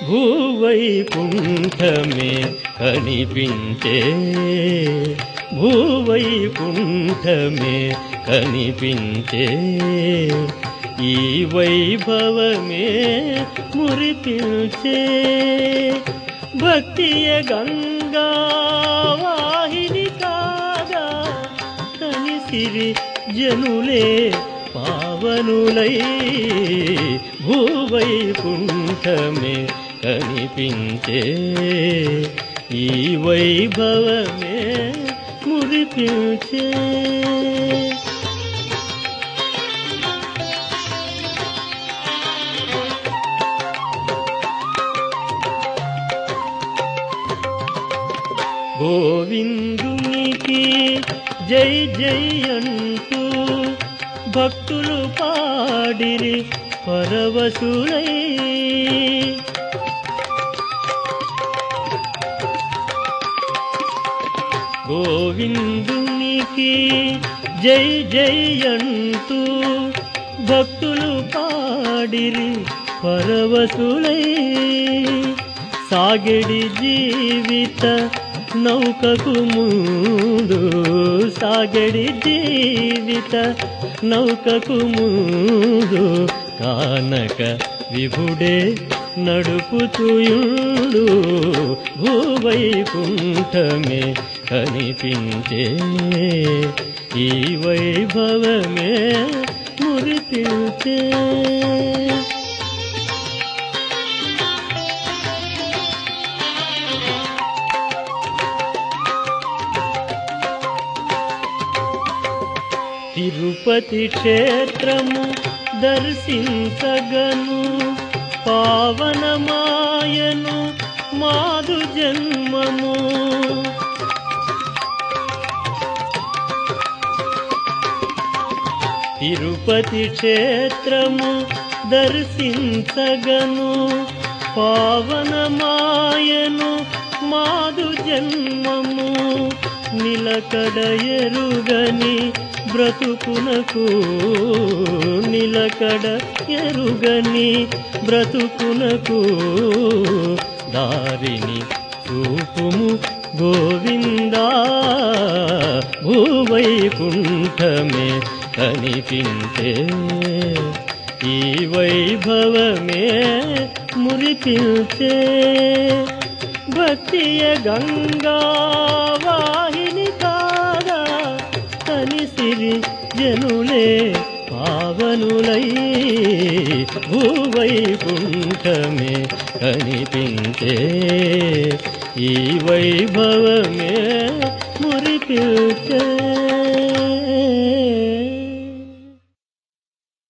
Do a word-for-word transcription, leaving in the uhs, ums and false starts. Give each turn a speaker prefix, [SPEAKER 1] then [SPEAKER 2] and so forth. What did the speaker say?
[SPEAKER 1] భూవైకుంఠమే కనిపించే భూవైకుంఠమే కనిపించే ఈ వైభవమే మురిపించే భక్తియ గంగా వాహిని కాగా తనిసిరి జనులే పావనులై భూవైకుంఠమే కనిపించే ఈ వైభవమే మురిపించే గోవిందునికి జై జై అంటూ భక్తులు పాడిరి పరవశులై గోవిందునికి జై జై అంటూ భక్తులు పాడిరి పరవశులై సాగెడి జీవిత నౌకకు ముందు సాగెడి జీవిత నౌకకు ముందు కానక విభుడే నడుపుతుయుండు భూవైకుంఠమే కనిపించే ఈ వైభవమే మురిపించే తిరుపతి క్షేత్రము దర్శించగను పావనమాయను మాదు జన్మము తిరుపతి క్షేత్రము దర్శించగను పావనమాయను మాదు జన్మము నిలకడ ఎరుగని బ్రతుకునకు నిలకడ ఎరుగని బ్రతుకునకు దారిని చూపుము గోవిందా భూవైకుంఠమే కనిపించే ఈ వైభవమే మురిపించే భక్తియ గంగా వాహిని కాగా తనిసిరి జనులే పావనులై భూవైకుంఠమే కనిపించే ఈ వైభవమే మురిపించే